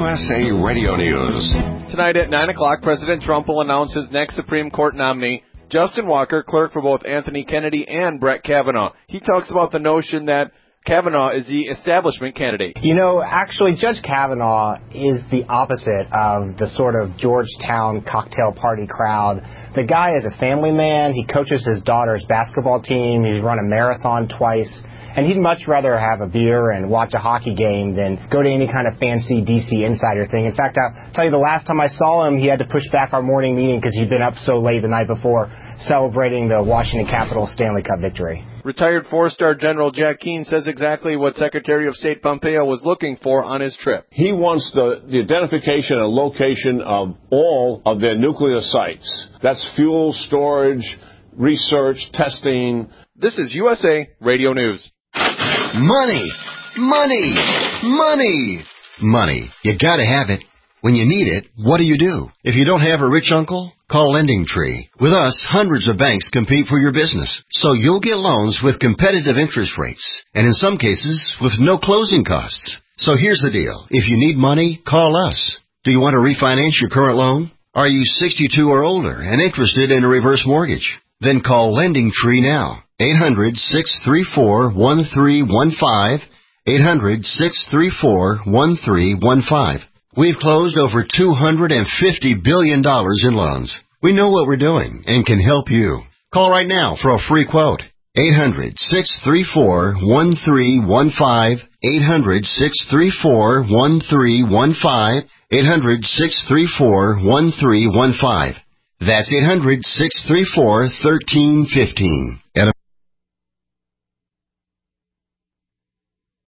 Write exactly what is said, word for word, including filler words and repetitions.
S A Radio News. Tonight at nine o'clock, President Trump will announce his next Supreme Court nominee, Justin Walker, clerk for both Anthony Kennedy and Brett Kavanaugh. He talks about the notion that Kavanaugh is the establishment candidate. You know, actually, Judge Kavanaugh is the opposite of the sort of Georgetown cocktail party crowd. The guy is a family man. He coaches his daughter's basketball team. He's run a marathon twice. And he'd much rather have a beer and watch a hockey game than go to any kind of fancy D C Insider thing. In fact, I'll tell you, the last time I saw him, he had to push back our morning meeting because he'd been up so late the night before celebrating the Washington Capitals Stanley Cup victory. Retired four-star General Jack Keane says exactly what Secretary of State Pompeo was looking for on his trip. He wants the, the identification and location of all of their nuclear sites. That's fuel storage, research, testing. This is U S A Radio News. Money, money, money, money. You gotta have it. When you need it, what do you do? If you don't have a rich uncle, call LendingTree. With us, hundreds of banks compete for your business, so you'll get loans with competitive interest rates, and in some cases, with no closing costs. So here's the deal. If you need money, call us. Do you want to refinance your current loan? Are you sixty-two or older and interested in a reverse mortgage? Then call LendingTree now. eight hundred, six three four, one three one five. eight hundred, six three four, one three one five. We've closed over two hundred fifty billion dollars in loans. We know what we're doing and can help you. Call right now for a free quote. eight hundred, six three four, one three one five. eight hundred, six three four, one three one five. eight hundred, six three four, one three one five. That's eight hundred, six three four, one three one five.